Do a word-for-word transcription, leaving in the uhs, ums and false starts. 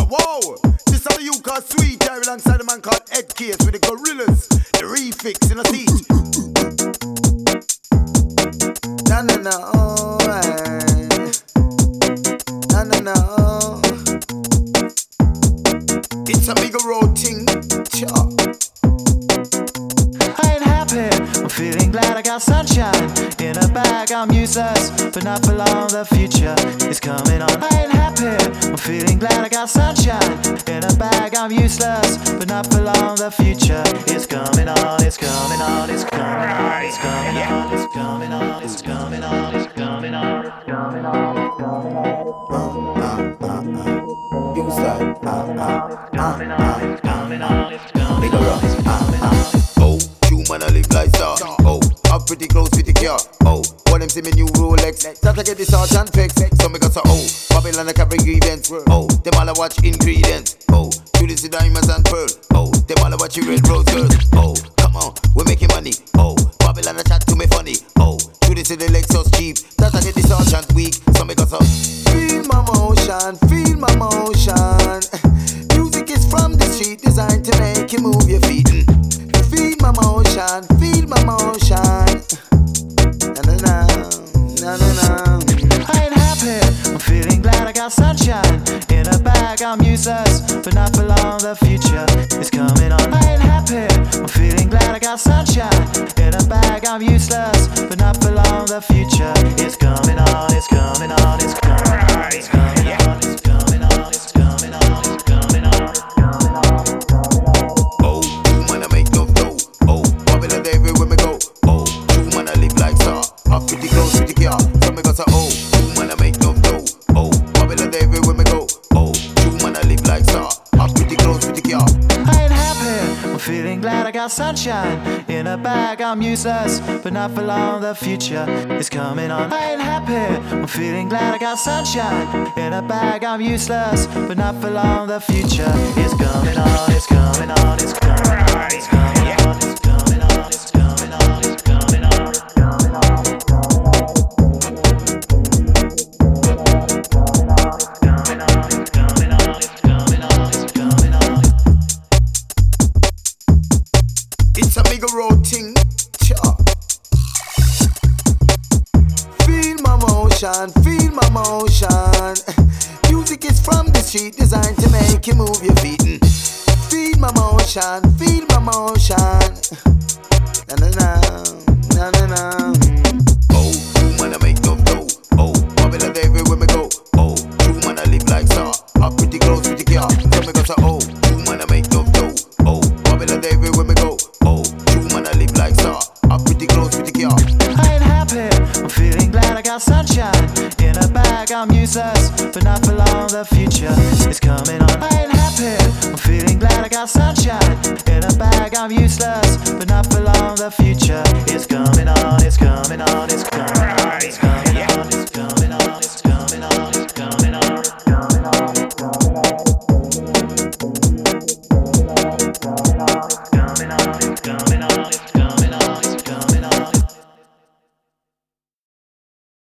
whoa. This how you call sweet. I alongside a man called Ed Case with the gorillas. The refix in a seat. Na na na, oh, eh. Na na na, oh. It's a bigger road thing. Cha. I ain't happy, I'm feeling glad I got sunshine. In a bag, I'm useless, but not for long, the future is coming on. I ain't happy, I'm feeling glad I got sunshine. In a bag, I'm useless, but not for long, the future is coming on. It's coming on, it's coming on, it's coming on, it's coming on, it's coming on, it's coming on, it's coming on, it's coming on. You said, ah, ah, coming on, it's coming on, it's coming on, it's coming on. oh, you man, I live like star. Oh, I'm pretty close with the car. Oh, want them see me new Rolex. Start to get this art and fix. So me got so oh, Babylon I carry ingredients. Oh, them all I watch ingredients. Oh, do this with diamonds and pearl. Oh, them all I watch you red rose girls. Oh, come on, we're making money. Oh, Babylon I chat to me funny. Oh, do this with the Lexus cheap. Start to get this art and weak. So me got so feel my motion, feel my motion. Music is from the street, designed to make you move your feet. Feel my motion, feel my motion. Na na na, na na na. I ain't happy, I'm feeling glad I got sunshine. In a bag, I'm useless, but not for long, the future is coming on. I ain't happy, I'm feeling glad I got sunshine. In a bag, I'm useless, but not for long, the future is coming on. It's coming on, it's coming on, it's coming on, it's coming on, it's coming on, it's coming on, it's coming on, it's coming on. Oh, you man, I make no dough. Oh, Babylon everywhere me go. Oh, you man, I live like star. I'm pretty close with the car. So me got so oh, you man, I make no dough. Oh, Babylon everywhere me go. Oh, you man, I live like star. I'm pretty close with the car. I ain't happy, I'm feeling glad I got sunshine. In a bag, I'm useless, but not for long, the future is coming on. I ain't happy, I'm feeling glad I got sunshine. In a bag, I'm useless, but not for long, the future is coming on. It's coming on, it's coming on, it's coming on, it's coming on, it's coming on, it's coming on, it's coming on, it's coming on. It's a bigger road thing. Cha. Feel my motion, feel my motion. Music is from the street, designed to make you move your feet. Feel my motion, feel my motion. Na na na, na na na. Oh, you man, I make no dough. Oh, Babylon everywhere me go. Oh, you man, I live like star. I'm pretty close with the car. So me got so oh, you man, I make no dough. Oh, Babylon everywhere me go. Oh, you man, I live like star. I'm pretty close with the car. I ain't happy, I'm feeling glad I got sunshine. In a bag, I'm useless, but not for long, the future is coming on. I ain't happy, I'm feeling glad I got sunshine. In a bag, I'm useless, but not for long, the future is coming on. It's coming on, it's coming on.